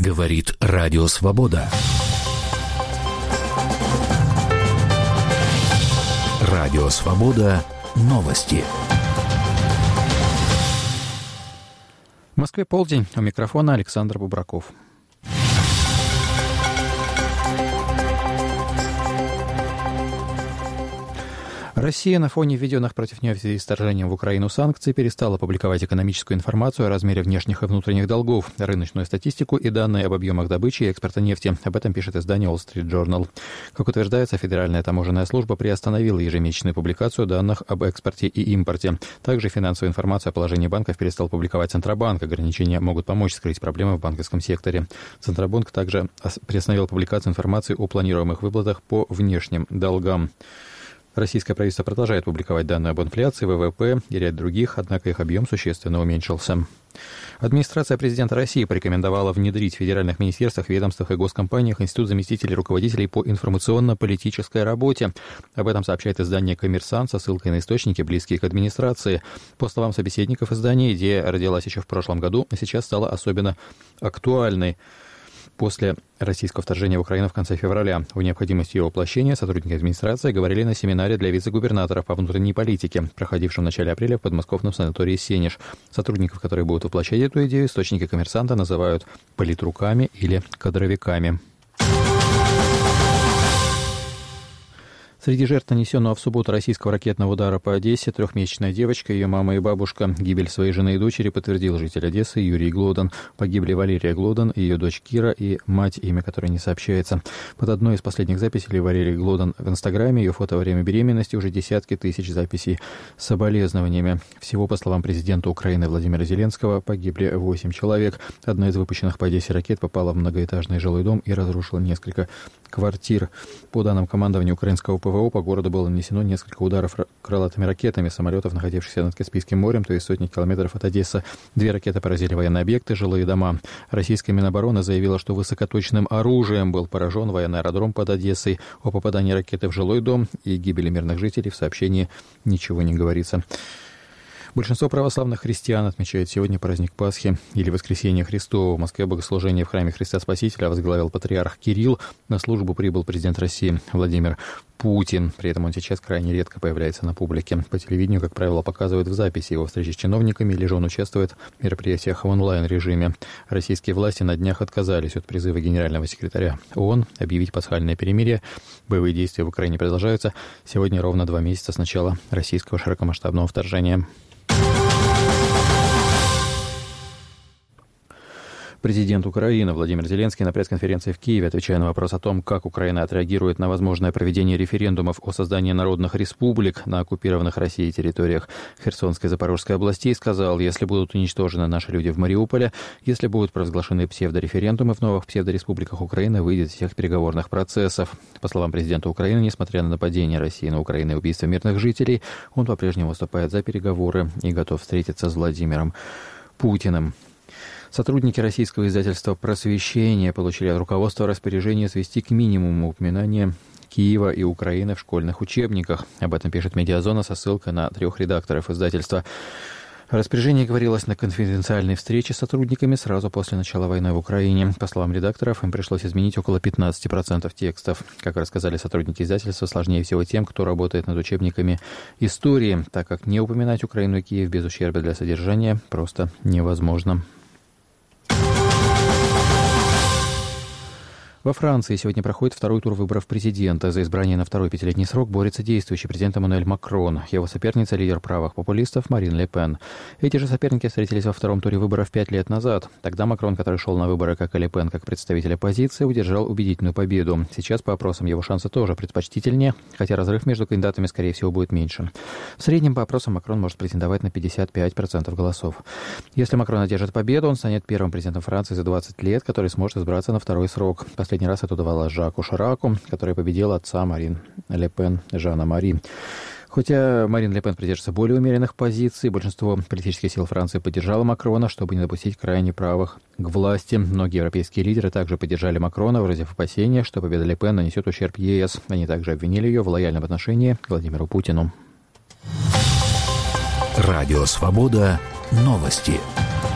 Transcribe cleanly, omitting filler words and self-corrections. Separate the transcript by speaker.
Speaker 1: Говорит Радио Свобода. Радио Свобода. Новости.
Speaker 2: В Москве полдень. У микрофона Александр Бубраков. Россия на фоне введенных против нее в связи с вторжением в Украину санкций перестала публиковать экономическую информацию о размере внешних и внутренних долгов, рыночную статистику и данные об объемах добычи и экспорта нефти. Об этом пишет издание Wall Street Journal. Как утверждается, Федеральная таможенная служба приостановила ежемесячную публикацию данных об экспорте и импорте. Также финансовую информацию о положении банков перестал публиковать Центробанк. Ограничения могут помочь скрыть проблемы в банковском секторе. Центробанк также приостановил публикацию информации о планируемых выплатах по внешним долгам. Российское правительство продолжает публиковать данные об инфляции, ВВП и ряд других, однако их объем существенно уменьшился. Администрация президента России порекомендовала внедрить в федеральных министерствах, ведомствах и госкомпаниях институт заместителей руководителей по информационно-политической работе. Об этом сообщает издание «Коммерсант» со ссылкой на источники, близкие к администрации. По словам собеседников издания, идея родилась еще в прошлом году, а сейчас стала особенно актуальной после российского вторжения в Украину в конце февраля. О необходимости ее воплощения сотрудники администрации говорили на семинаре для вице-губернаторов по внутренней политике, проходившем в начале апреля в подмосковном санатории «Сенеж». Сотрудников, которые будут воплощать эту идею, источники «Коммерсанта» называют политруками или кадровиками. Среди жертв нанесенного в субботу российского ракетного удара по Одессе трехмесячная девочка, ее мама и бабушка. Гибель своей жены и дочери подтвердил житель Одессы Юрий Глодан. Погибли Валерия Глодан, ее дочь Кира и мать, имя которой не сообщается. Под одной из последних записей Валерии Глодан в Инстаграме, ее фото во время беременности, уже десятки тысяч записей с соболезнованиями. Всего, по словам президента Украины Владимира Зеленского, погибли 8 человек. Одна из выпущенных по Одессе ракет попала в многоэтажный жилой дом и разрушила несколько квартир. По данным командования украинского ПВО, по городу было нанесено несколько ударов крылатыми ракетами самолетов, находившихся над Каспийским морем, то есть сотни километров от Одессы. 2 ракеты поразили военные объекты, жилые дома. Российская Минобороны заявила, что высокоточным оружием был поражен военный аэродром под Одессой. О попадании ракеты в жилой дом и гибели мирных жителей в сообщении ничего не говорится. Большинство православных христиан отмечают сегодня праздник Пасхи или Воскресения Христова. В Москве богослужение в храме Христа Спасителя возглавил патриарх Кирилл. На службу прибыл президент России Владимир Путин. При этом он сейчас крайне редко появляется на публике. По телевидению, как правило, показывают в записи его встречи с чиновниками, или же он участвует в мероприятиях в онлайн-режиме. Российские власти на днях отказались от призыва генерального секретаря ООН объявить пасхальное перемирие. Боевые действия в Украине продолжаются. Сегодня ровно 2 месяца с начала российского широкомасштабного вторжения. Президент Украины Владимир Зеленский на пресс-конференции в Киеве, отвечая на вопрос о том, как Украина отреагирует на возможное проведение референдумов о создании народных республик на оккупированных Россией территориях Херсонской и Запорожской областей, сказал: если будут уничтожены наши люди в Мариуполе, если будут провозглашены псевдореферендумы в новых псевдореспубликах, Украина выйдет из всех переговорных процессов. По словам президента Украины, несмотря на нападение России на Украину и убийство мирных жителей, он по-прежнему выступает за переговоры и готов встретиться с Владимиром Путиным. Сотрудники российского издательства «Просвещение» получили от руководства распоряжение свести к минимуму упоминания Киева и Украины в школьных учебниках. Об этом пишет «Медиазона» со ссылкой на 3 редакторов издательства. В распоряжении говорилось на конфиденциальной встрече с сотрудниками сразу после начала войны в Украине. По словам редакторов, им пришлось изменить около 15% текстов. Как рассказали сотрудники издательства, сложнее всего тем, кто работает над учебниками истории, так как не упоминать Украину и Киев без ущерба для содержания просто невозможно. Во Франции сегодня проходит 2-й тур выборов президента. За избрание на 2-й 5-летний срок борется действующий президент Эммануэль Макрон. Его соперница – лидер правых популистов Марин Ле Пен. Эти же соперники встретились во 2-м туре выборов 5 лет назад. Тогда Макрон, который шел на выборы, как и Ле Пен, как представитель оппозиции, удержал убедительную победу. Сейчас, по опросам, его шансы тоже предпочтительнее, хотя разрыв между кандидатами, скорее всего, будет меньше. В среднем, по опросам, Макрон может претендовать на 55% голосов. Если Макрон одержит победу, он станет первым президентом Франции за 20 лет, который сможет избраться на 2-й срок. Последний раз это удавалось Жаку Шираку, который победил отца Марин Ле Пен, Жана Мари. Хотя Марин Ле Пен придерживается более умеренных позиций, большинство политических сил Франции поддержало Макрона, чтобы не допустить крайне правых к власти. Многие европейские лидеры также поддержали Макрона, выразив опасения, что победа Ле Пен нанесет ущерб ЕС. Они также обвинили ее в лояльном отношении к Владимиру Путину.
Speaker 1: Радио «Свобода». Новости.